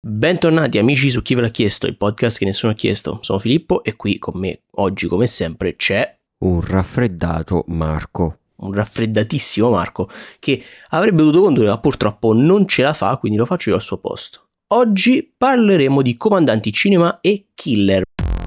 Bentornati amici su Chi ve l'ha chiesto, il podcast che nessuno ha chiesto. Sono Filippo e qui con me oggi come sempre c'è un raffreddato Marco. Un raffreddatissimo Marco che avrebbe dovuto condurre ma purtroppo non ce la fa, quindi lo faccio io al suo posto. Oggi parleremo di Comandanti Cinema e Killer.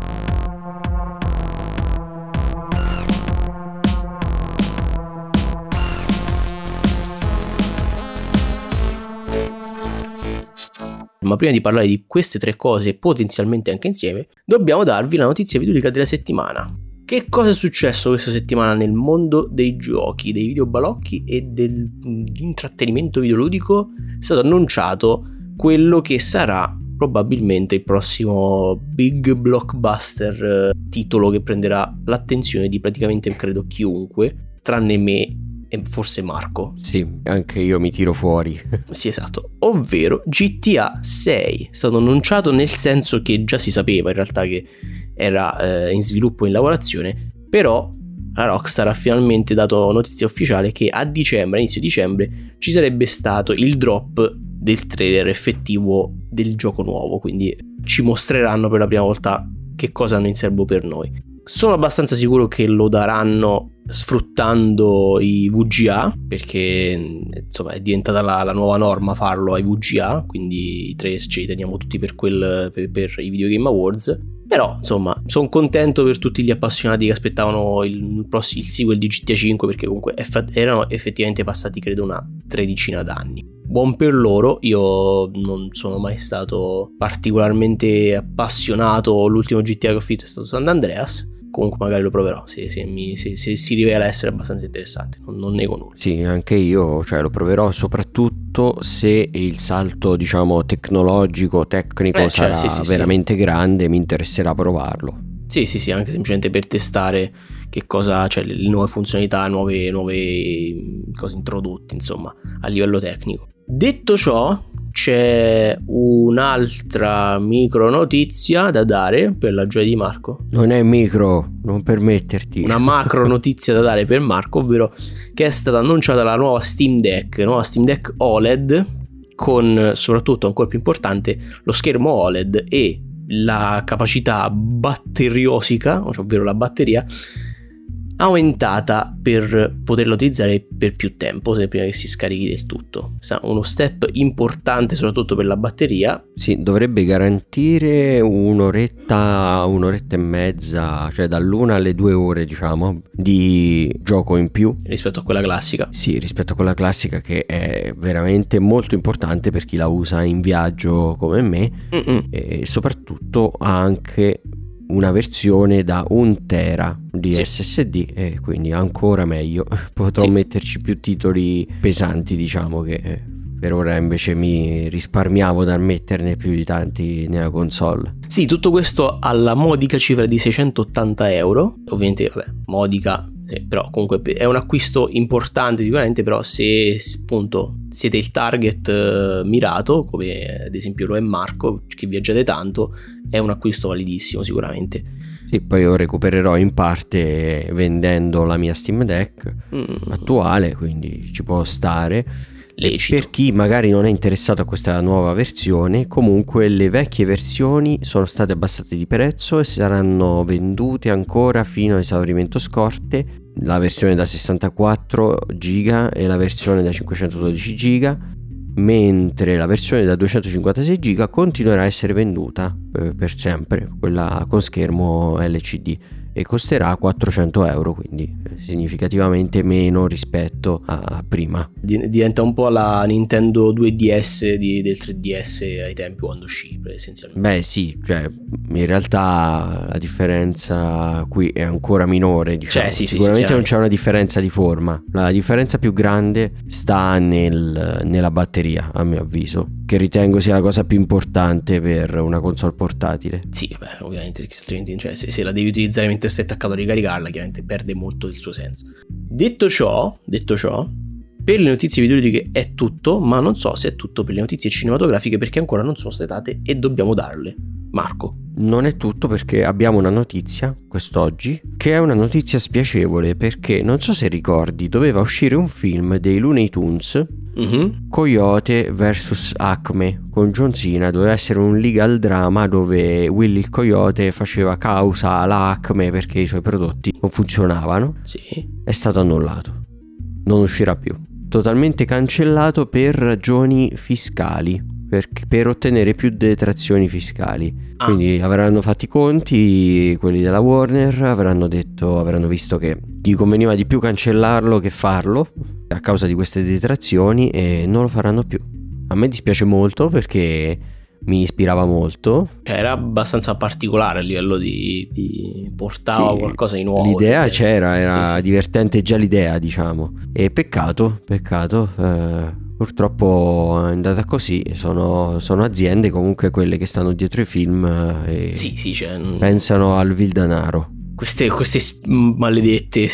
Ma prima di parlare di queste tre cose, potenzialmente anche insieme, dobbiamo darvi la notizia videoludica della settimana. Che cosa è successo questa settimana nel mondo dei giochi, dei videobalocchi e dell'intrattenimento videoludico? È stato annunciato quello che sarà probabilmente il prossimo big blockbuster, titolo che prenderà l'attenzione di praticamente credo chiunque, tranne me e forse Marco. Sì, anche io mi tiro fuori. Sì, esatto, ovvero GTA 6. È stato annunciato nel senso che già si sapeva in realtà che era in sviluppo, in lavorazione, però la Rockstar ha finalmente dato notizia ufficiale che a dicembre, inizio dicembre, ci sarebbe stato il drop del trailer effettivo del gioco nuovo, quindi ci mostreranno per la prima volta che cosa hanno in serbo per noi. Sono abbastanza sicuro che lo daranno sfruttando i VGA, perché insomma è diventata la nuova norma farlo ai VGA, quindi i trailers ce li teniamo tutti per i Video Game Awards. Però insomma sono contento per tutti gli appassionati che aspettavano il sequel di GTA 5, perché comunque erano effettivamente passati credo una 13 d'anni. Buon per loro. Io non sono mai stato particolarmente appassionato, l'ultimo GTA che ho fatto è stato San Andreas. Comunque magari lo proverò se si rivela essere abbastanza interessante, non nego nulla. Sì, anche io, lo proverò soprattutto se il salto, tecnologico, tecnico sarà veramente grande, mi interesserà provarlo. Sì, anche semplicemente per testare che cosa, le nuove funzionalità, nuove cose introdotte, insomma, a livello tecnico. Detto ciò, c'è un'altra micro notizia da dare per la gioia di Marco. Non è micro, non permetterti. Una macro notizia da dare per Marco, ovvero che è stata annunciata la nuova Steam Deck OLED, con soprattutto ancora più importante lo schermo OLED e la capacità batteriosica, ovvero la batteria aumentata per poterla utilizzare per più tempo, se prima che si scarichi del tutto. Uno step importante soprattutto per la batteria. Sì, dovrebbe garantire un'oretta e mezza, dall'1 alle 2 ore di gioco in più rispetto a quella classica. Sì, rispetto a quella classica, che è veramente molto importante per chi la usa in viaggio come me. E soprattutto ha anche una versione da 1 tera di SSD, e quindi ancora meglio, potrò metterci più titoli pesanti, che per ora invece mi risparmiavo dal metterne più di tanti nella console. Sì, tutto questo alla modica cifra di 680 euro, ovviamente modica, sì, però comunque è un acquisto importante sicuramente. Però se appunto siete il target mirato, come ad esempio lo è Marco, che viaggiate tanto, è un acquisto validissimo sicuramente. Sì, poi io recupererò in parte vendendo la mia Steam Deck attuale, quindi ci può stare. Lecito. Per chi magari non è interessato a questa nuova versione, comunque le vecchie versioni sono state abbassate di prezzo e saranno vendute ancora fino a esaurimento scorte. La versione da 64 giga e la versione da 512 giga, mentre la versione da 256 giga continuerà a essere venduta per sempre, quella con schermo LCD, e costerà 400 euro, quindi significativamente meno rispetto a prima. Diventa un po' la Nintendo 2DS del 3DS ai tempi quando uscì, essenzialmente. Beh sì, in realtà la differenza qui è ancora minore, sicuramente non c'è una differenza di forma. La differenza più grande sta nella batteria, a mio avviso, che ritengo sia la cosa più importante per una console portatile. Sì, ovviamente, se la devi utilizzare mentre stai attaccato a ricaricarla, chiaramente perde molto del suo senso. Detto ciò, per le notizie videoludiche è tutto, ma non so se è tutto per le notizie cinematografiche, perché ancora non sono state date e dobbiamo darle. Marco. Non è tutto, perché abbiamo una notizia quest'oggi che è una notizia spiacevole, perché non so se ricordi, doveva uscire un film dei Looney Tunes Coyote vs Acme con John Cena. Doveva essere un legal drama dove Willy il Coyote faceva causa alla Acme perché i suoi prodotti non funzionavano. Sì. È stato annullato, non uscirà più, totalmente cancellato per ragioni fiscali, per ottenere più detrazioni fiscali. Quindi avranno fatto i conti quelli della Warner, avranno visto che gli conveniva di più cancellarlo che farlo a causa di queste detrazioni e non lo faranno più. A me dispiace molto perché mi ispirava molto. Era abbastanza particolare a livello di portava qualcosa di nuovo. L'idea c'era, era sì. divertente già l'idea, diciamo. E peccato. Purtroppo è andata così. Sono aziende comunque quelle che stanno dietro i film e cioè, pensano al vil denaro. Queste maledette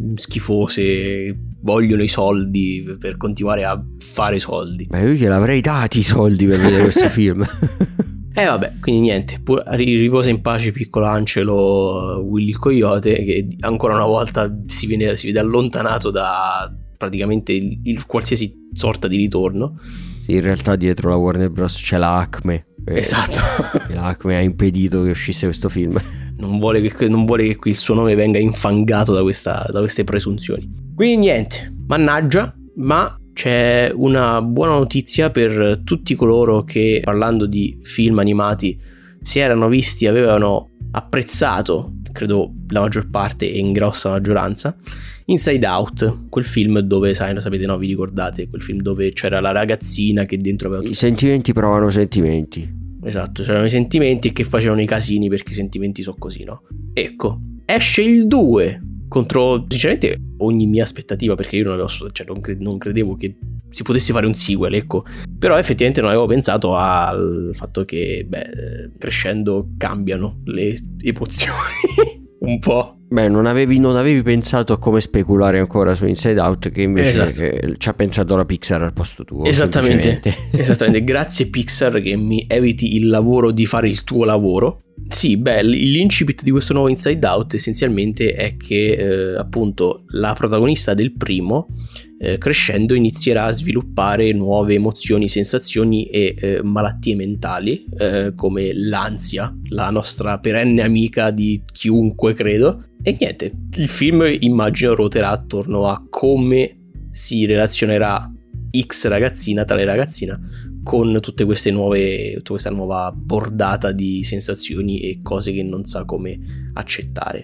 schifose vogliono i soldi per continuare a fare soldi. Ma io gliel'avrei dati i soldi per vedere questo film. Vabbè, quindi niente, riposa in pace piccolo Angelo Willy il Coyote, che ancora una volta si vede allontanato da praticamente il qualsiasi sorta di ritorno. Sì, in realtà dietro la Warner Bros. C'è la Acme. Esatto. La Acme ha impedito che uscisse questo film. Non vuole che il suo nome venga infangato da queste presunzioni. Quindi niente, mannaggia, ma c'è una buona notizia per tutti coloro che, parlando di film animati, si erano visti, avevano apprezzato, credo la maggior parte e in grossa maggioranza, Inside Out, quel film dove, sapete, no, vi ricordate, quel film dove c'era la ragazzina che dentro aveva I sentimenti provano sentimenti. Esatto, c'erano i sentimenti che facevano i casini perché i sentimenti sono così, no? Ecco, esce il 2 contro, sinceramente, ogni mia aspettativa, perché io non credevo che si potesse fare un sequel, ecco. Però effettivamente non avevo pensato al fatto che, crescendo cambiano le emozioni un po'. Non avevi pensato a come speculare ancora su Inside Out, che invece ci ha pensato la Pixar al posto tuo. Esattamente. Grazie Pixar che mi eviti il lavoro di fare il tuo lavoro. Sì, l'incipit di questo nuovo Inside Out essenzialmente è che appunto la protagonista del primo crescendo inizierà a sviluppare nuove emozioni, sensazioni e malattie mentali, come l'ansia, la nostra perenne amica di chiunque, credo. E niente, il film immagino ruoterà attorno a come si relazionerà X ragazzina, tale ragazzina, con tutta questa nuova bordata di sensazioni e cose che non sa come accettare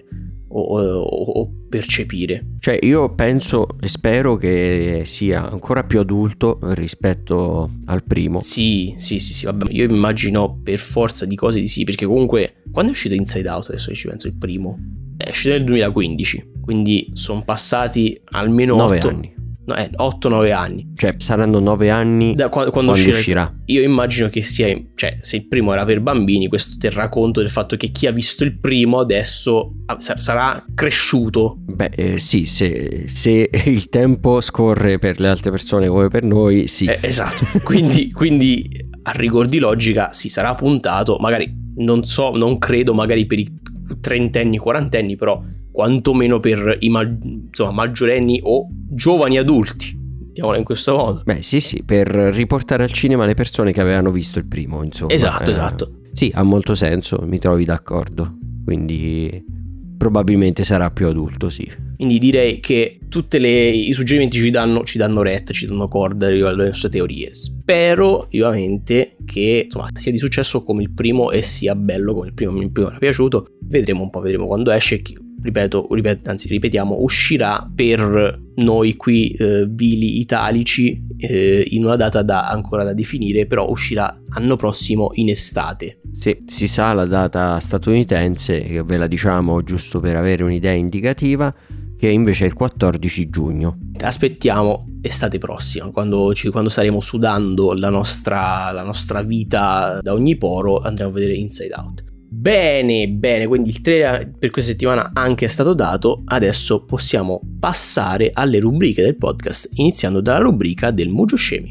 o percepire. Cioè, io penso e spero che sia ancora più adulto rispetto al primo. Sì, vabbè, io immagino per forza di cose di sì, perché comunque quando è uscito Inside Out, adesso ci penso, il primo è uscito nel 2015, quindi sono passati almeno 9 anni. 8-9 anni. Cioè saranno 9 anni da quando uscirà. Io immagino che sia, cioè, se il primo era per bambini, questo terrà conto del fatto che chi ha visto il primo adesso sarà cresciuto. Sì, se il tempo scorre per le altre persone come per noi, sì. Esatto. quindi a rigor di logica si sarà puntato, magari non credo magari per i 30enni, 40enni, però quantomeno per i maggiorenni o giovani adulti, mettiamola in questo modo. Sì, per riportare al cinema le persone che avevano visto il primo, insomma. Esatto. Sì, ha molto senso, mi trovi d'accordo. Quindi probabilmente sarà più adulto, sì. Quindi direi che i suggerimenti ci danno retta, ci danno corda riguardo alle nostre teorie. Spero vivamente che, insomma, sia di successo come il primo e sia bello come il primo. Il primo mi è piaciuto. Vedremo quando esce. Ripetiamo, uscirà per noi qui vili italici in una data ancora da definire, però uscirà l'anno prossimo in estate. Sì, si sa la data statunitense, che ve la diciamo giusto per avere un'idea indicativa, che invece è il 14 giugno. Aspettiamo estate prossima, quando staremo sudando la nostra vita da ogni poro, andremo a vedere Inside Out. Bene, quindi il trailer per questa settimana anche è stato dato. Adesso possiamo passare alle rubriche del podcast, iniziando dalla rubrica del Mugio Scemi.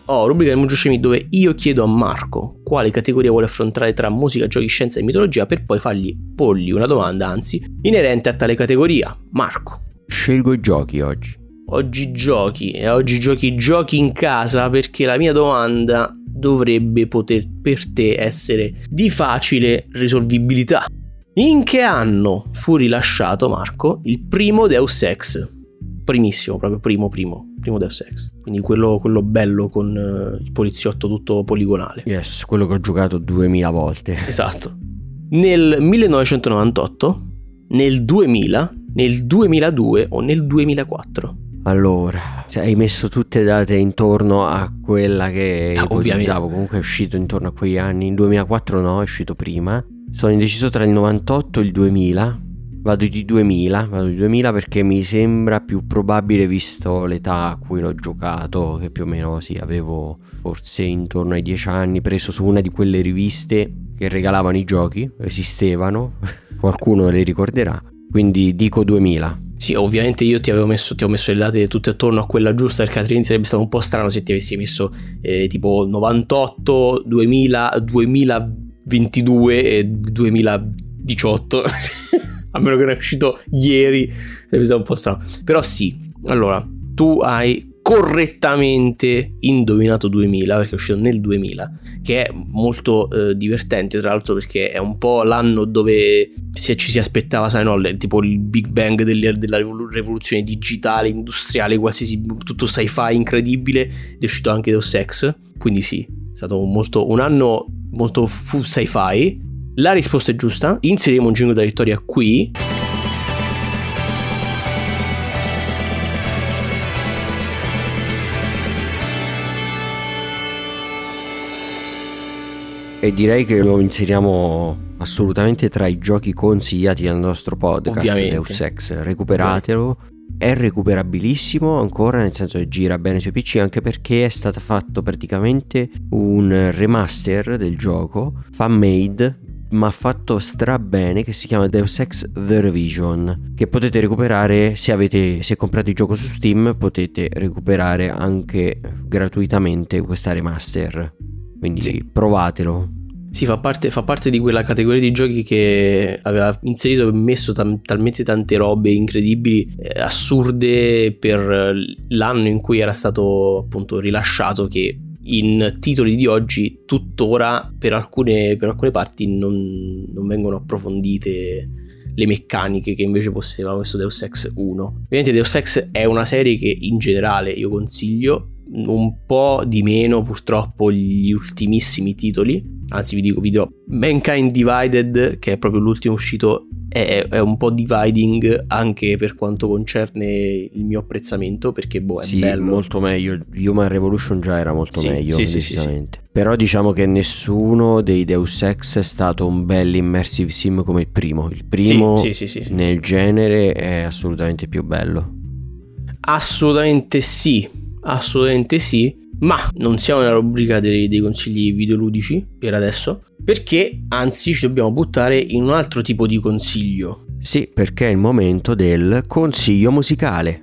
rubrica del Muggioscemi dove io chiedo a Marco quale categoria vuole affrontare tra musica, giochi, scienza e mitologia, per poi porgli una domanda, anzi, inerente a tale categoria. Marco. Scelgo i giochi oggi. Oggi giochi in casa, perché la mia domanda dovrebbe poter per te essere di facile risolvibilità. In che anno fu rilasciato, Marco, il primo Deus Ex? Primissimo, proprio primo Deus Ex. Quindi quello bello con il poliziotto tutto poligonale. Yes, quello che ho giocato 2000 volte. Esatto. Nel 1998, nel 2000, nel 2002 o nel 2004? Allora, hai messo tutte date intorno a quella che ipotizzavo. Comunque è uscito intorno a quegli anni. In 2004 no, è uscito prima. Sono indeciso tra il 98 e il 2000. Vado di 2000 perché mi sembra più probabile, visto l'età a cui l'ho giocato, che più o meno avevo forse intorno ai 10 anni, preso su una di quelle riviste che regalavano i giochi, esistevano, qualcuno le ricorderà, quindi dico 2000. Sì, ovviamente io ti ho messo le date tutte attorno a quella giusta, perché altrimenti sarebbe stato un po' strano se ti avessi messo tipo 98, 2000, 2022 e 2018 a meno che non è uscito ieri, sarebbe stato un po' strano. Però sì, allora tu hai correttamente indovinato 2000, perché è uscito nel 2000, che è molto divertente, tra l'altro, perché è un po' l'anno dove ci si aspettava, sai, no, tipo il Big Bang della rivoluzione digitale, industriale, qualsiasi, tutto sci-fi incredibile, ed è uscito anche Deus Ex, quindi sì, è stato un anno molto full sci-fi. La risposta è giusta, inseriremo un jingle da vittoria qui. E direi che lo inseriamo assolutamente tra i giochi consigliati dal nostro podcast. Ovviamente. Deus Ex, recuperatelo. È recuperabilissimo ancora, nel senso che gira bene sui PC, anche perché è stato fatto praticamente un remaster del gioco, fan made, ma fatto strabene, che si chiama Deus Ex The Revision, che potete recuperare se comprate il gioco su Steam, potete recuperare anche gratuitamente questa remaster, quindi sì, provatelo. Sì, fa parte di quella categoria di giochi che aveva inserito e messo talmente tante robe incredibili, assurde per l'anno in cui era stato appunto rilasciato, che in titoli di oggi tuttora per alcune parti non vengono approfondite le meccaniche che invece possedeva questo Deus Ex 1. Ovviamente Deus Ex è una serie che in generale io consiglio, un po' di meno purtroppo gli ultimissimi titoli. Anzi vi dirò Mankind Divided, che è proprio l'ultimo uscito, è un po' dividing anche per quanto concerne il mio apprezzamento, perché è sì, bello, molto meglio. Human Revolution già era molto meglio, sì. Però diciamo che nessuno dei Deus Ex è stato un bel immersive sim come il primo. Il primo sì. Nel genere è assolutamente più bello. Assolutamente sì. Ma non siamo nella rubrica dei consigli videoludici per adesso, perché anzi ci dobbiamo buttare in un altro tipo di consiglio. Sì, perché è il momento del consiglio musicale.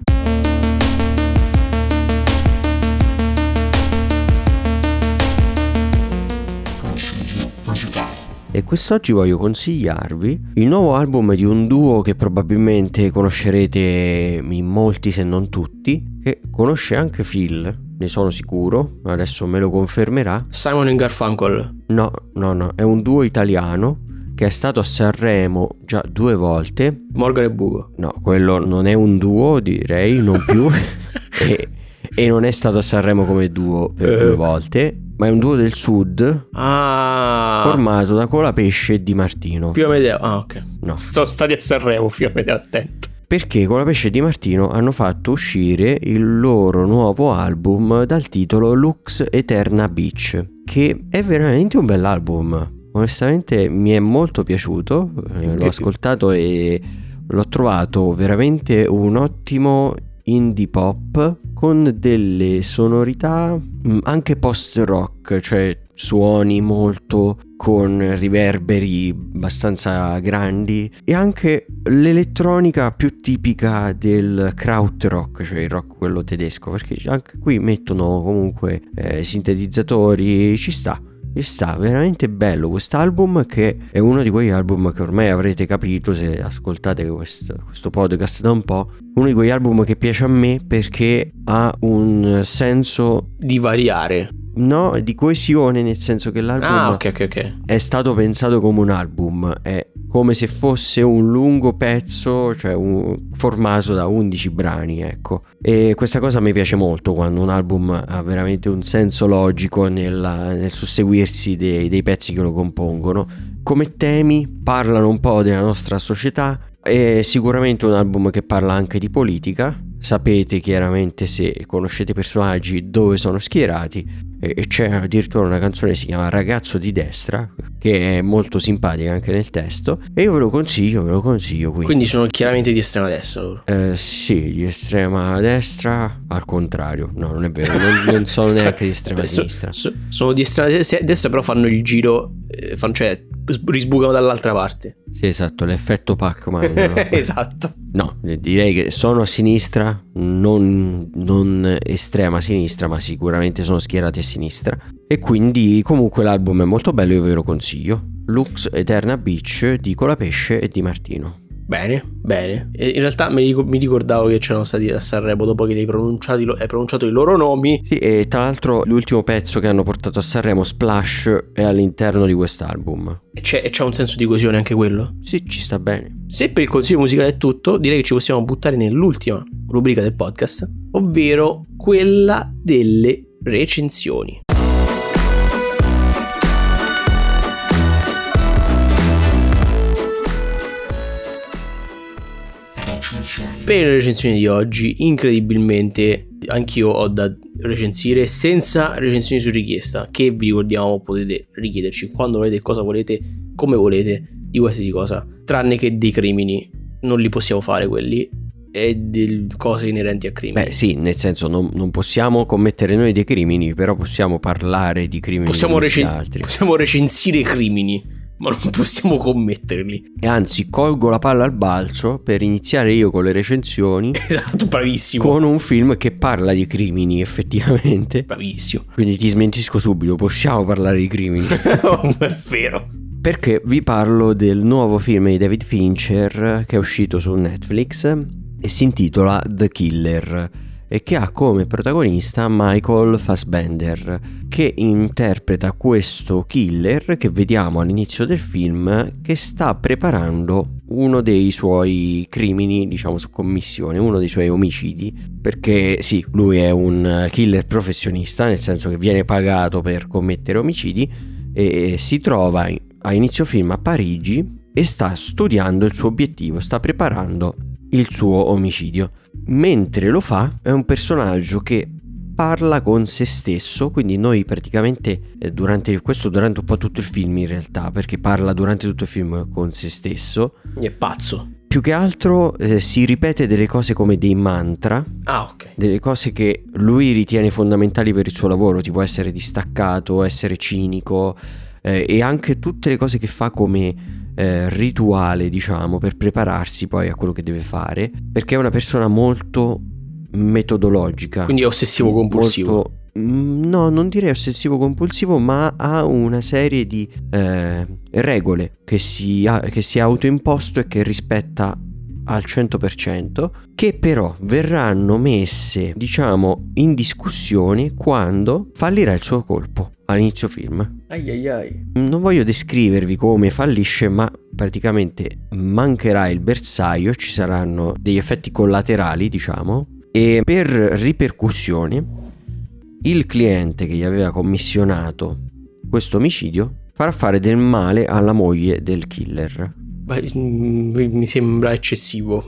E quest'oggi voglio consigliarvi il nuovo album di un duo che probabilmente conoscerete in molti, se non tutti, che conosce anche Phil, ne sono sicuro, adesso me lo confermerà. Simon & Garfunkel? No, è un duo italiano che è stato a Sanremo già 2 volte. Morgan e Bugo? No, quello non è un duo, direi, non più. e non è stato a Sanremo come duo per 2 volte, ma è un duo del sud formato da Colapesce e Di Martino. Più Amedeo? Ah, ok. No. Sono stati a Sanremo, più Amedeo, attento. Perché Colapesce e Di Martino hanno fatto uscire il loro nuovo album dal titolo Lux Eterna Beach, che è veramente un bell'album. Onestamente mi è molto piaciuto, l'ho ascoltato e l'ho trovato veramente un ottimo indie pop con delle sonorità anche post rock, cioè suoni molto con riverberi abbastanza grandi e anche l'elettronica più tipica del krautrock, cioè il rock quello tedesco, perché anche qui mettono comunque sintetizzatori, ci sta veramente bello quest'album, che è uno di quegli album che ormai avrete capito se ascoltate questo podcast da un po', uno di quegli album che piace a me perché ha un senso di variare. No, di coesione, nel senso che l'album ok. è stato pensato come un album, è come se fosse un lungo pezzo, cioè formato da 11 brani, ecco. E questa cosa mi piace molto, quando un album ha veramente un senso logico nel susseguirsi dei pezzi che lo compongono. Come temi parlano un po' della nostra società, è sicuramente un album che parla anche di politica. Sapete chiaramente, se conoscete i personaggi, dove sono schierati, e c'è addirittura una canzone che si chiama Ragazzo di destra, che è molto simpatica anche nel testo, e io ve lo consiglio quindi sono chiaramente di estrema destra loro. Sì, di estrema destra, al contrario, no, non è vero, non sono neanche di estrema sinistra. Sono di estrema destra, però fanno il giro, cioè risbucano dall'altra parte. Sì, esatto, l'effetto Pac-Man, no? Esatto. No, direi che sono a sinistra, non estrema sinistra, ma sicuramente sono schierati a sinistra. E quindi comunque l'album è molto bello, io ve lo consiglio. Lux Eterna Beach di Colapesce e Di Martino. Bene. E in realtà mi ricordavo che c'erano stati a Sanremo dopo che hai pronunciato i loro nomi. Sì, e tra l'altro l'ultimo pezzo che hanno portato a Sanremo, Splash, è all'interno di quest'album. E c'è un senso di coesione anche quello? Sì, ci sta bene. Se per il consiglio musicale è tutto, direi che ci possiamo buttare nell'ultima rubrica del podcast, ovvero quella delle recensioni. Per le recensioni di oggi, incredibilmente, anch'io ho da recensire senza recensioni su richiesta, che vi ricordiamo potete richiederci quando volete, cosa volete, come volete, di qualsiasi cosa, tranne che dei crimini. Non li possiamo fare quelli, e delle cose inerenti a crimini. Beh sì, nel senso non possiamo commettere noi dei crimini, però possiamo parlare di crimini. Possiamo recensire crimini, ma non possiamo commetterli. E anzi, colgo la palla al balzo per iniziare io con le recensioni. Esatto, bravissimo. Con un film che parla di crimini, effettivamente. Bravissimo. Quindi ti smentisco subito, possiamo parlare di crimini. Non è vero. Perché vi parlo del nuovo film di David Fincher che è uscito su Netflix e si intitola The Killer, e che ha come protagonista Michael Fassbender, che interpreta questo killer che vediamo all'inizio del film, che sta preparando uno dei suoi crimini, diciamo su commissione, uno dei suoi omicidi, perché sì, lui è un killer professionista, nel senso che viene pagato per commettere omicidi, e si trova a inizio film a Parigi e sta studiando il suo obiettivo, sta preparando il suo omicidio. Mentre lo fa, è un personaggio che parla con se stesso, quindi noi praticamente durante un po' tutto il film in realtà, perché parla durante tutto il film con se stesso. È pazzo. Più che altro si ripete delle cose come dei mantra. Ok. Delle cose che lui ritiene fondamentali per il suo lavoro, tipo essere distaccato, essere cinico, e anche tutte le cose che fa come rituale, diciamo, per prepararsi poi a quello che deve fare, perché è una persona molto metodologica. Quindi è ossessivo compulsivo. No, non direi ossessivo compulsivo, ma ha una serie di regole che si è autoimposto e che rispetta al 100%, che però verranno messe, diciamo, in discussione quando fallirà il suo colpo all'inizio film. Ai. Non voglio descrivervi come fallisce, ma praticamente mancherà il bersaglio, ci saranno degli effetti collaterali, diciamo, e per ripercussione il cliente che gli aveva commissionato questo omicidio farà fare del male alla moglie del killer. Mi sembra eccessivo.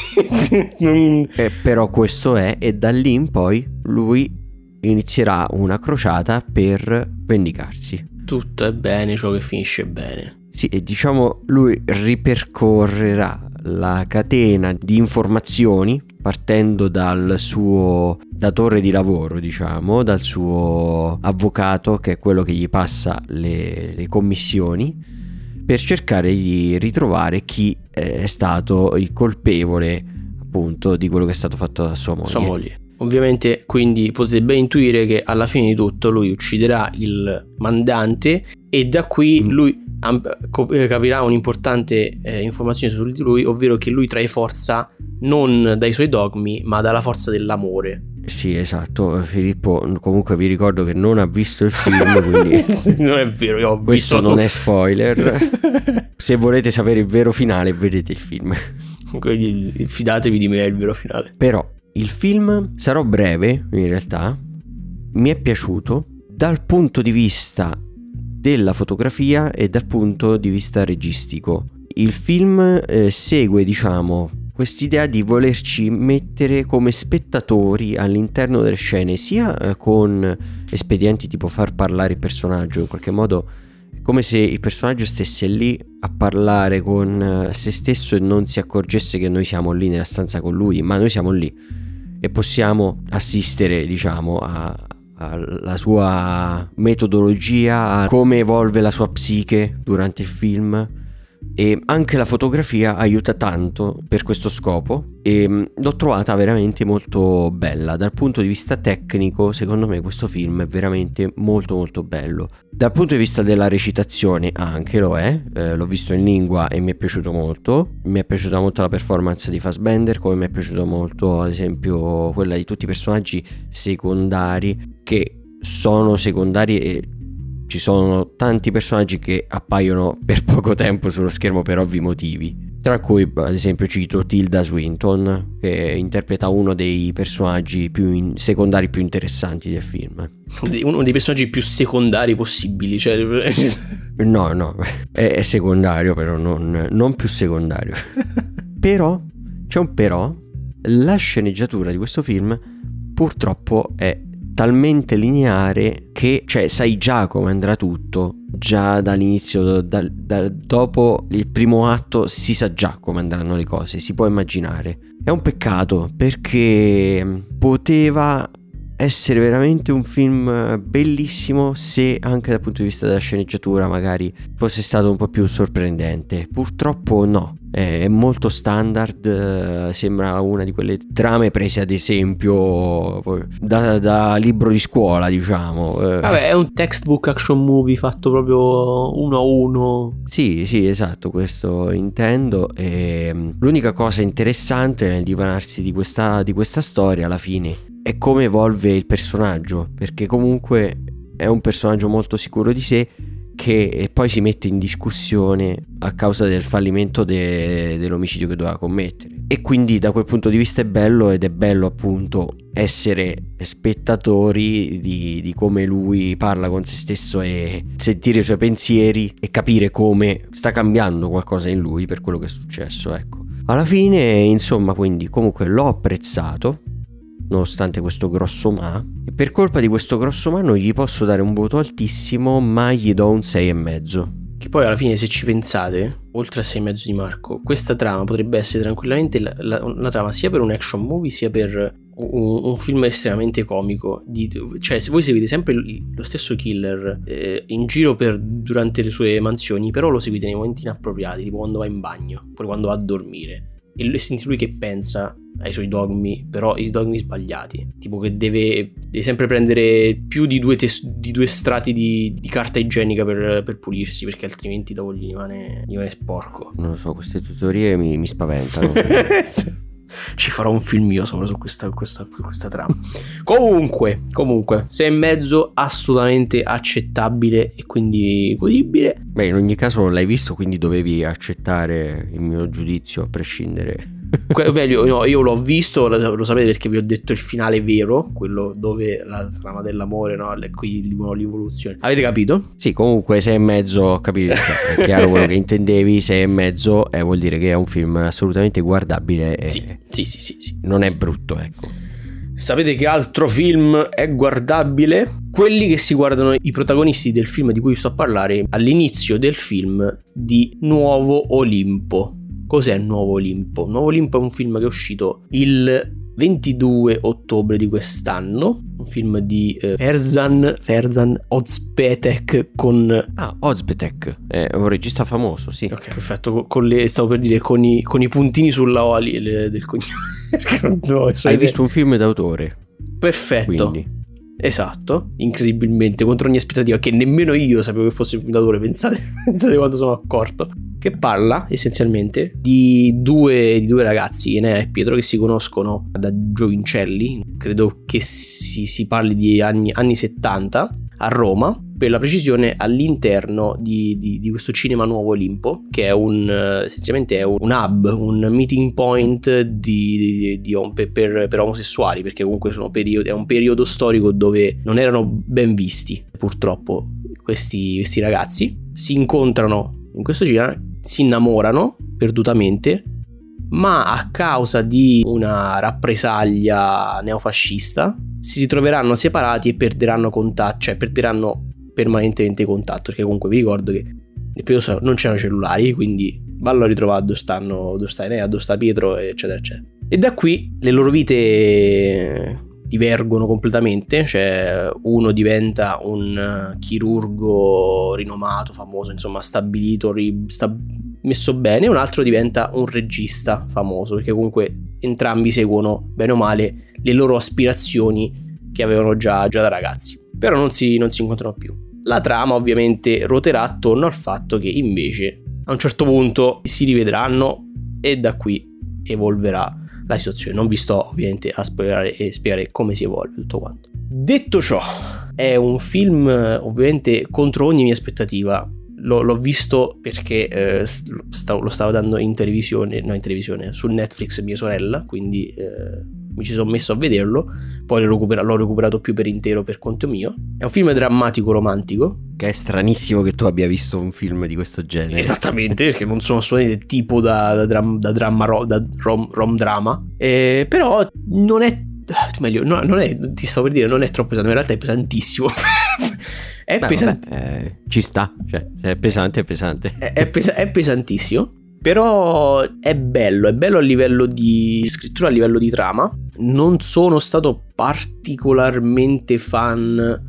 Però questo è, e da lì in poi lui inizierà una crociata per vendicarsi. Tutto è bene ciò che finisce bene. Sì, e diciamo lui ripercorrerà la catena di informazioni partendo dal suo datore di lavoro, diciamo, dal suo avvocato, che è quello che gli passa le commissioni, per cercare di ritrovare chi è stato il colpevole appunto di quello che è stato fatto a sua moglie. Ovviamente, quindi potete ben intuire che alla fine di tutto lui ucciderà il mandante e da qui lui capirà un'importante informazione su di lui, ovvero che lui trae forza non dai suoi dogmi ma dalla forza dell'amore. Sì, esatto. Filippo comunque vi ricordo che non ha visto il film, quindi non è vero, io ho questo visto... non è spoiler. Se volete sapere il vero finale, vedete il film. Quindi fidatevi di me, è il vero finale. Però il film, sarò breve in realtà, mi è piaciuto dal punto di vista della fotografia e dal punto di vista registico. Il film segue, diciamo, quest'idea di volerci mettere come spettatori all'interno delle scene, sia con espedienti tipo far parlare il personaggio, in qualche modo come se il personaggio stesse lì a parlare con se stesso e non si accorgesse che noi siamo lì nella stanza con lui, ma noi siamo lì e possiamo assistere, diciamo, alla sua metodologia, a come evolve la sua psiche durante il film. E anche la fotografia aiuta tanto per questo scopo e l'ho trovata veramente molto bella. Dal punto di vista tecnico, secondo me questo film è veramente molto molto bello. Dal punto di vista della recitazione anche lo è, l'ho visto in lingua e mi è piaciuto molto. Mi è piaciuta molto la performance di Fassbender, come mi è piaciuto molto ad esempio quella di tutti i personaggi secondari, che sono secondari e ci sono tanti personaggi che appaiono per poco tempo sullo schermo per ovvi motivi, tra cui ad esempio cito Tilda Swinton, che interpreta uno dei personaggi secondari più interessanti del film. Uno dei personaggi più secondari possibili, cioè... No, è secondario, però non più secondario. Però, c'è un però, la sceneggiatura di questo film purtroppo è talmente lineare che, cioè, sai già come andrà tutto, già dall'inizio, dopo il primo atto si sa già come andranno le cose, si può immaginare. È un peccato, perché poteva essere veramente un film bellissimo se anche dal punto di vista della sceneggiatura magari fosse stato un po' più sorprendente. Purtroppo no, è molto standard, sembra una di quelle trame prese ad esempio da libro di scuola, diciamo. Vabbè, è un textbook action movie fatto proprio uno a uno. Sì, esatto, questo intendo. E l'unica cosa interessante nel divanarsi di questa storia alla fine è come evolve il personaggio, perché comunque è un personaggio molto sicuro di sé che poi si mette in discussione a causa del fallimento dell'omicidio che doveva commettere, e quindi da quel punto di vista è bello, ed è bello appunto essere spettatori di come lui parla con se stesso e sentire i suoi pensieri e capire come sta cambiando qualcosa in lui per quello che è successo. Ecco, alla fine insomma, quindi comunque l'ho apprezzato nonostante questo grosso ma, e per colpa di questo grosso ma non gli posso dare un voto altissimo, ma gli do un 6,5. Che poi alla fine, se ci pensate, oltre a 6,5 di Marco, questa trama potrebbe essere tranquillamente una trama sia per un action movie sia per un film estremamente comico. Cioè, se voi seguite sempre lo stesso killer in giro durante le sue mansioni, però lo seguite nei momenti inappropriati, tipo quando va in bagno, oppure quando va a dormire, e senti lui che pensa ai suoi dogmi, però i dogmi sbagliati, tipo che deve sempre prendere più di due strati di carta igienica per pulirsi, perché altrimenti dopo gli rimane sporco. Non lo so, queste teorie mi spaventano. Ci farò un film io sopra su questa trama. Comunque 6,5, assolutamente accettabile e quindi godibile. Beh, in ogni caso non l'hai visto, quindi dovevi accettare il mio giudizio a prescindere. Io l'ho visto, lo sapete, perché vi ho detto il finale vero, quello dove la trama dell'amore, no, qui l'evoluzione. Avete capito? Sì, comunque 6,5, ho capito, cioè, è chiaro quello che intendevi. 6,5 vuol dire che è un film assolutamente guardabile e sì. Non è brutto, ecco. Sapete che altro film è guardabile? Quelli che si guardano i protagonisti del film di cui sto a parlare all'inizio del film di Nuovo Olimpo. Cos'è Nuovo Olimpo? Nuovo Olimpo è un film che è uscito il 22 ottobre di quest'anno, un film di Ferzan Özpetek con... Özpetek, è un regista famoso, sì. Ok, perfetto, stavo per dire con i puntini sulla O del cognome. Hai visto un film d'autore? Perfetto. Quindi. Esatto, incredibilmente, contro ogni aspettativa, che nemmeno io sapevo che fosse un film d'autore, pensate quando sono accorto. Che parla essenzialmente di due ragazzi, Enea e Pietro, che si conoscono da giovincelli. Credo che si parli di anni 70 a Roma, per la precisione all'interno di questo cinema Nuovo Olimpo, che è essenzialmente è un hub, un meeting point per omosessuali, perché comunque è un periodo storico dove non erano ben visti, purtroppo, questi ragazzi. Si incontrano in questo cinema, si innamorano perdutamente, ma a causa di una rappresaglia neofascista si ritroveranno separati e perderanno contatto, cioè perderanno permanentemente contatto, perché comunque vi ricordo che nel periodo non c'erano cellulari, quindi vallo a ritrovare dove sta Enea, dove sta Pietro, eccetera eccetera. E da qui le loro vite divergono completamente, cioè uno diventa un chirurgo rinomato, famoso, insomma stabilito, messo bene, un altro diventa un regista famoso, perché comunque entrambi seguono bene o male le loro aspirazioni che avevano già da ragazzi, però non si incontrano più. La trama ovviamente ruoterà attorno al fatto che invece a un certo punto si rivedranno e da qui evolverà la situazione. Non vi sto ovviamente a spoilerare e spiegare come si evolve tutto quanto. Detto ciò, è un film ovviamente contro ogni mia aspettativa. L'ho visto perché lo stavo dando su Netflix mia sorella, quindi mi ci sono messo a vederlo, poi l'ho recuperato più per intero per conto mio. È un film drammatico romantico. Che è stranissimo che tu abbia visto un film di questo genere. Esattamente, perché non sono assolutamente tipo da rom drama, però non è meglio, non è, ti stavo per dire, non è troppo pesante, in realtà è pesantissimo. Ci sta, cioè se è pesante è pesante. È pesantissimo, però è bello a livello di scrittura, a livello di trama. Non sono stato particolarmente fan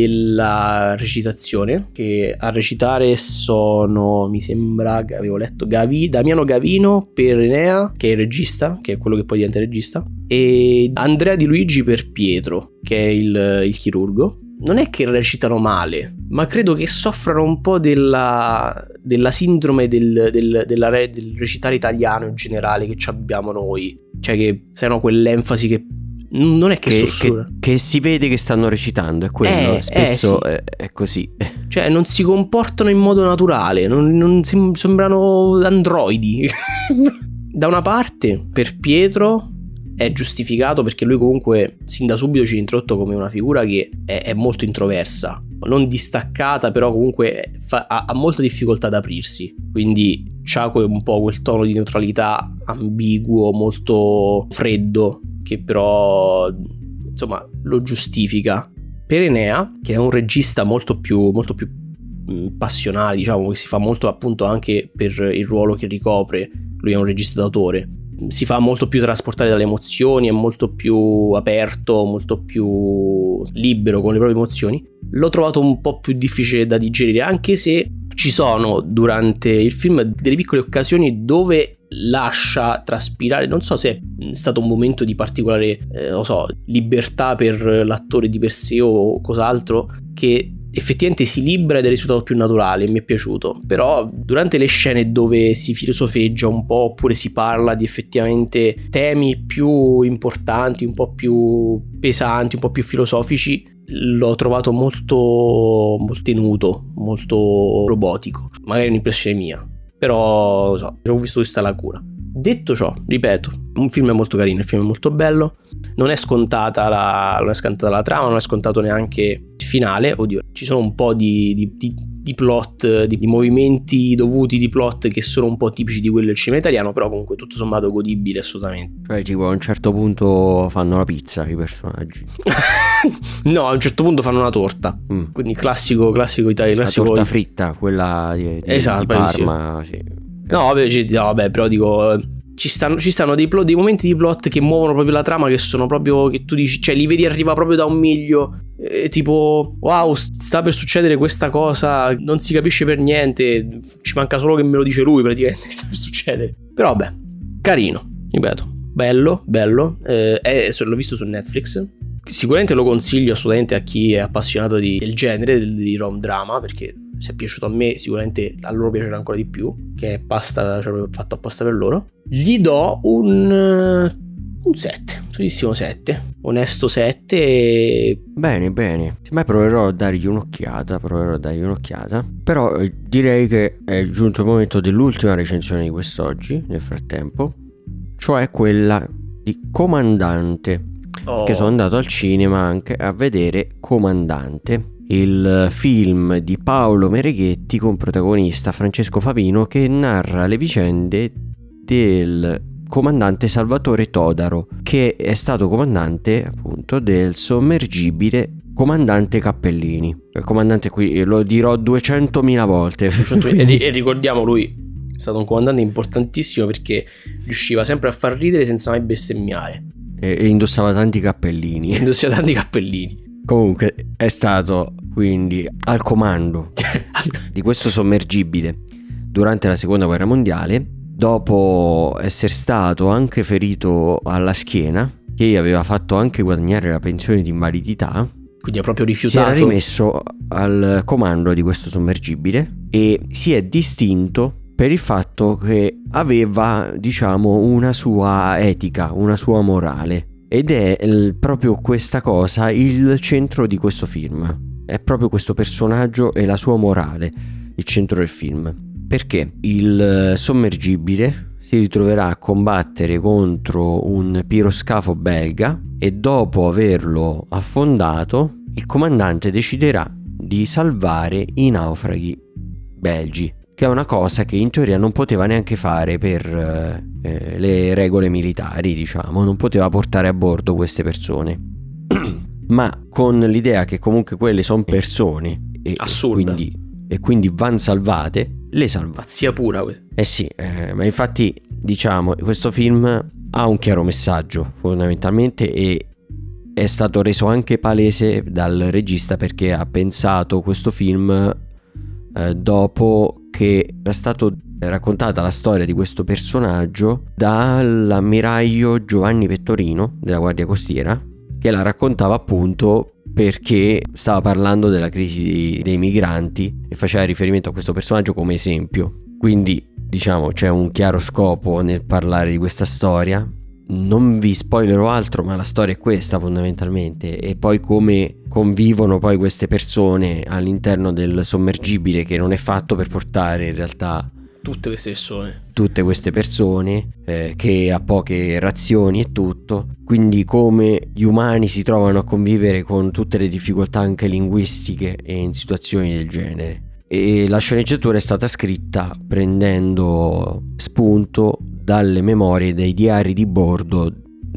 della recitazione, che a recitare sono, mi sembra, avevo letto, Damiano Gavino per Enea, che è il regista, che è quello che poi diventa il regista, e Andrea Di Luigi per Pietro, che è il chirurgo. Non è che recitano male, ma credo che soffrano un po' della sindrome del recitare italiano in generale che abbiamo noi. Cioè che sai, no, quell'enfasi che non è che sussurra, che si vede che stanno recitando, è quello, spesso sì. È così. Cioè non si comportano in modo naturale, non sembrano androidi. Da una parte per Pietro è giustificato, perché lui comunque sin da subito ci ha introdotto come una figura che è molto introversa, non distaccata, però comunque ha molta difficoltà ad aprirsi, quindi c'ha un po' quel tono di neutralità ambiguo, molto freddo, che però insomma lo giustifica. Per Enea, che è un regista molto più passionale, diciamo, che si fa molto appunto anche per il ruolo che ricopre, lui è un regista d'autore, si fa molto più trasportare dalle emozioni, è molto più aperto, molto più libero con le proprie emozioni. L'ho trovato un po' più difficile da digerire, anche se ci sono durante il film delle piccole occasioni dove lascia traspirare, non so se è stato un momento di particolare libertà per l'attore di per sé o cos'altro, che effettivamente si libera ed è risultato più naturale, mi è piaciuto. Però durante le scene dove si filosofeggia un po', oppure si parla di effettivamente temi più importanti, un po' più pesanti, un po' più filosofici, l'ho trovato molto tenuto, molto robotico. Magari è un'impressione mia, però non so, ho visto questa lacuna. Detto ciò, ripeto, un film è molto carino, il film è molto bello, non è scontata la trama, non è scontato neanche il finale. Oddio, ci sono un po' di plot, di movimenti dovuti di plot che sono un po' tipici di quello del cinema italiano, però comunque tutto sommato godibile assolutamente. Cioè tipo a un certo punto fanno la pizza i personaggi. No, a un certo punto fanno una torta, quindi classico italiano, la torta fritta, quella di esatto, Parma, sì. No, vabbè, però dico, ci stanno dei momenti di plot che muovono proprio la trama, che sono proprio, che tu dici, cioè li vedi arriva proprio da un miglio, tipo wow, sta per succedere questa cosa, non si capisce per niente, ci manca solo che me lo dice lui praticamente che sta per succedere. Però vabbè, carino, ripeto, bello, l'ho visto su Netflix. Sicuramente lo consiglio assolutamente a chi è appassionato del genere, di rom drama, perché se è piaciuto a me sicuramente a loro piacerà ancora di più, che è pasta, cioè, fatto apposta per loro. Gli do un 7, solissimo 7, onesto 7. Bene, ma proverò a dargli un'occhiata, però direi che è giunto il momento dell'ultima recensione di quest'oggi, nel frattempo, cioè quella di Comandante. Che sono andato al cinema anche a vedere Comandante, il film di Paolo Mereghetti con protagonista Francesco Favino, che narra le vicende del comandante Salvatore Todaro, che è stato comandante appunto del sommergibile Comandante Cappellini. Il comandante, qui lo dirò 200.000 volte. E ricordiamo, lui è stato un comandante importantissimo perché riusciva sempre a far ridere senza mai bestemmiare. E indossava tanti cappellini. Comunque è stato quindi al comando di questo sommergibile durante la seconda guerra mondiale, dopo essere stato anche ferito alla schiena, che gli aveva fatto anche guadagnare la pensione di invalidità. Quindi ha proprio rifiutato. Si era rimesso al comando di questo sommergibile e si è distinto per il fatto che aveva, diciamo, una sua etica, una sua morale, ed è proprio questa cosa il centro di questo film. È proprio questo personaggio e la sua morale il centro del film, perché il sommergibile si ritroverà a combattere contro un piroscafo belga e dopo averlo affondato il comandante deciderà di salvare i naufraghi belgi, che è una cosa che in teoria non poteva neanche fare per le regole militari, diciamo, non poteva portare a bordo queste persone. Ma con l'idea che comunque quelle sono persone e quindi vanno salvate, le salva. Pazzia pura. Sì, ma infatti diciamo questo film ha un chiaro messaggio fondamentalmente, e è stato reso anche palese dal regista, perché ha pensato questo film dopo che era stato raccontata la storia di questo personaggio dall'ammiraglio Giovanni Pettorino della Guardia Costiera, che la raccontava appunto perché stava parlando della crisi dei migranti e faceva riferimento a questo personaggio come esempio. Quindi diciamo c'è un chiaro scopo nel parlare di questa storia. Non vi spoilerò altro, ma la storia è questa fondamentalmente, e poi come convivono poi queste persone all'interno del sommergibile, che non è fatto per portare in realtà tutte queste persone che ha poche razioni e tutto, quindi come gli umani si trovano a convivere con tutte le difficoltà anche linguistiche e in situazioni del genere. E la sceneggiatura è stata scritta prendendo spunto dalle memorie, dei diari di bordo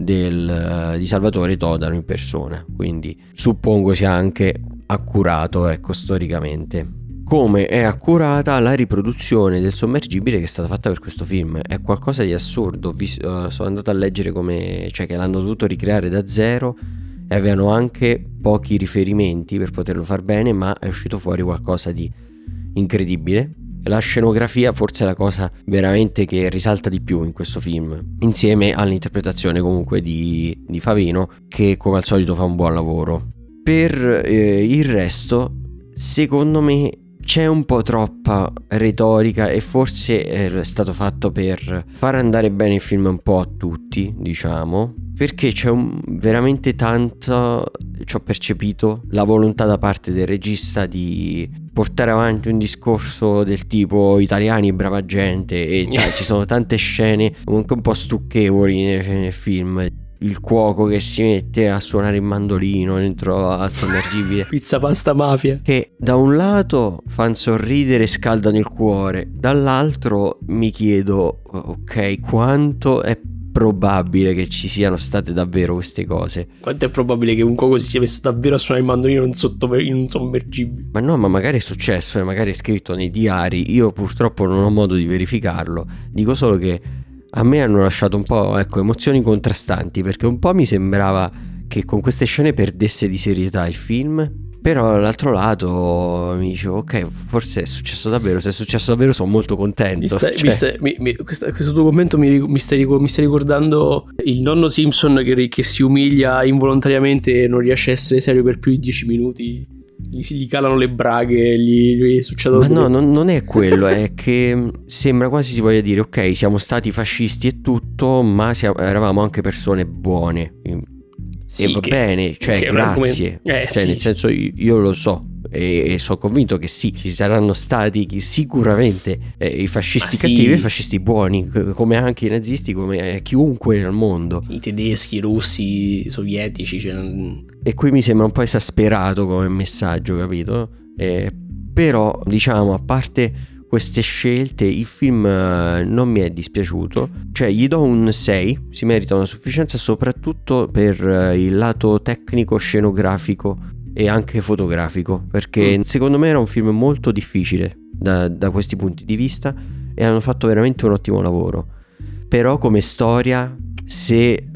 di Salvatore Todaro in persona, quindi suppongo sia anche accurato, ecco, storicamente. Come è accurata la riproduzione del sommergibile che è stata fatta per questo film, è qualcosa di assurdo. Sono andato a leggere che l'hanno dovuto ricreare da zero e avevano anche pochi riferimenti per poterlo far bene, ma è uscito fuori qualcosa di incredibile. La scenografia forse è la cosa veramente che risalta di più in questo film, insieme all'interpretazione comunque di Favino, che come al solito fa un buon lavoro. Per il resto, secondo me, c'è un po' troppa retorica e forse è stato fatto per far andare bene il film un po' a tutti, diciamo, perché c'è veramente tanto, ci ho percepito, la volontà da parte del regista di portare avanti un discorso del tipo italiani brava gente, e ci sono tante scene comunque un po' stucchevoli nel film. Il cuoco che si mette a suonare il mandolino dentro al sommergibile, pizza pasta mafia, che da un lato fanno sorridere e scaldano il cuore, dall'altro mi chiedo ok, quanto è probabile che ci siano state davvero queste cose. Quanto è probabile che un coco si sia messo davvero a suonare il mandolino in un sommergibile? Ma no, ma magari è successo, magari è scritto nei diari. Io purtroppo non ho modo di verificarlo. Dico solo che a me hanno lasciato un po', ecco, emozioni contrastanti, perché un po' mi sembrava che con queste scene perdesse di serietà il film, però dall'altro lato mi dicevo ok, forse è successo davvero. Se è successo davvero sono molto contento. Questo tuo commento mi stai ricordando il nonno Simpson che si umilia involontariamente e non riesce a essere serio per più di 10 minuti. Gli calano le braghe, gli succedono. Ma no, non è quello, è che sembra quasi si voglia dire ok, siamo stati fascisti e tutto, ma eravamo anche persone buone. Sì, e va bene, cioè grazie, cioè sì. Nel senso io lo so e sono convinto che sì, ci saranno stati sicuramente i fascisti cattivi e i fascisti buoni, come anche i nazisti, come chiunque nel mondo, i tedeschi, i russi, i sovietici, cioè... E qui mi sembra un po' esasperato come messaggio, capito? Però diciamo, a parte queste scelte, il film non mi è dispiaciuto, cioè gli do un 6, si merita una sufficienza soprattutto per il lato tecnico, scenografico e anche fotografico, perché secondo me era un film molto difficile da questi punti di vista e hanno fatto veramente un ottimo lavoro. Però come storia, se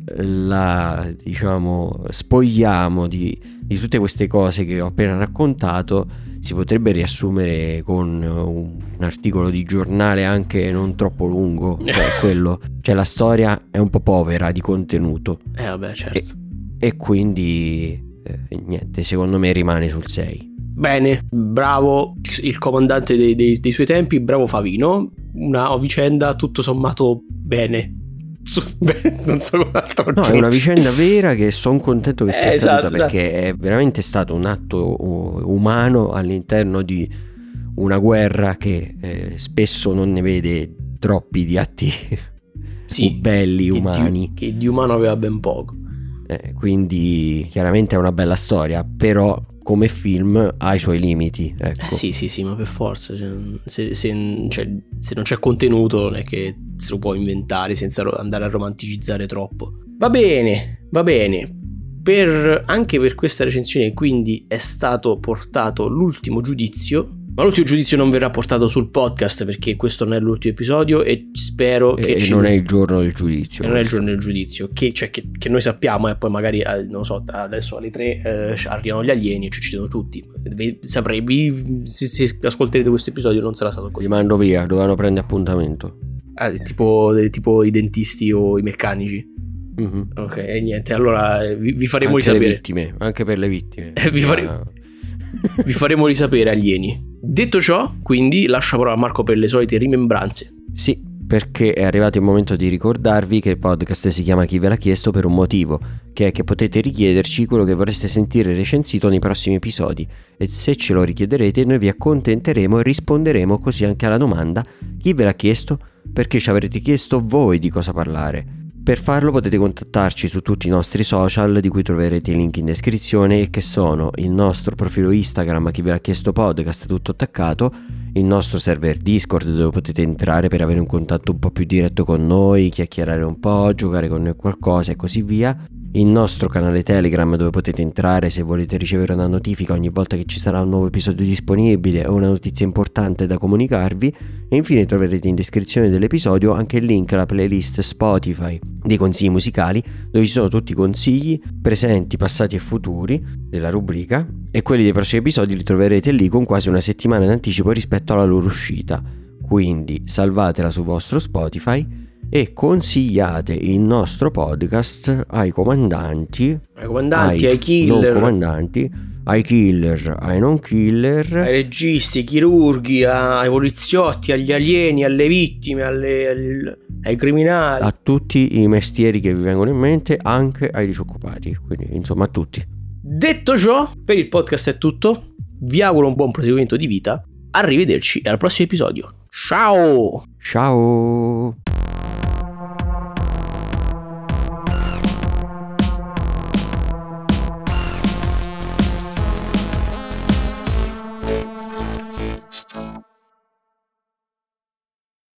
la diciamo spogliamo di tutte queste cose che ho appena raccontato, si potrebbe riassumere con un articolo di giornale anche non troppo lungo, cioè la storia è un po' povera di contenuto. Vabbè, certo. E quindi niente, secondo me rimane sul 6. Bene, bravo il comandante dei suoi tempi, bravo Favino. Una vicenda tutto sommato bene. Non so come altro. No, è una vicenda vera che sono contento che sia accaduta, perché esatto. è veramente stato un atto umano all'interno di una guerra che spesso non ne vede troppi di atti belli, umani. Che di umano aveva ben poco. Quindi chiaramente è una bella storia, però come film ha i suoi limiti, ecco. Sì, ma per forza, se non c'è contenuto non è che se lo può inventare senza andare a romanticizzare troppo. Va bene. Anche per questa recensione quindi è stato portato l'ultimo giudizio. Ma l'ultimo giudizio non verrà portato sul podcast, perché questo non è l'ultimo episodio e spero che non è il giorno del giudizio. Non è il giorno del giudizio, che noi sappiamo, e poi magari non so, adesso alle 3 arrivano gli alieni e ci uccidono tutti. Se ascolterete questo episodio non sarà stato così. Li mando via, dovevano prendere appuntamento. Tipo i dentisti o i meccanici. Mm-hmm. Ok, niente, allora vi faremo anche risapere. Le vittime, anche per le vittime. Vi faremo risapere, alieni. Detto ciò, quindi lascio la parola a Marco per le solite rimembranze. Sì, perché è arrivato il momento di ricordarvi che il podcast si chiama Chi ve l'ha chiesto per un motivo, che è che potete richiederci quello che vorreste sentire recensito nei prossimi episodi, e se ce lo richiederete noi vi accontenteremo e risponderemo così anche alla domanda chi ve l'ha chiesto, perché ci avrete chiesto voi di cosa parlare. Per farlo potete contattarci su tutti i nostri social, di cui troverete i link in descrizione, e che sono il nostro profilo Instagram Chi ve l'ha chiesto podcast tutto attaccato, il nostro server Discord dove potete entrare per avere un contatto un po' più diretto con noi, chiacchierare un po', giocare con noi qualcosa e così via, il nostro canale Telegram dove potete entrare se volete ricevere una notifica ogni volta che ci sarà un nuovo episodio disponibile o una notizia importante da comunicarvi, e infine troverete in descrizione dell'episodio anche il link alla playlist Spotify dei consigli musicali, dove ci sono tutti i consigli presenti, passati e futuri della rubrica, e quelli dei prossimi episodi li troverete lì con quasi una settimana in anticipo rispetto alla loro uscita, quindi salvatela su vostro Spotify e consigliate il nostro podcast ai comandanti, ai killer, non comandanti, ai killer, ai non killer, ai registi, ai chirurghi, ai poliziotti, agli alieni, alle vittime, ai criminali, a tutti i mestieri che vi vengono in mente, anche ai disoccupati, quindi insomma a tutti. Detto ciò, per il podcast è tutto, vi auguro un buon proseguimento di vita, arrivederci al prossimo episodio. Ciao!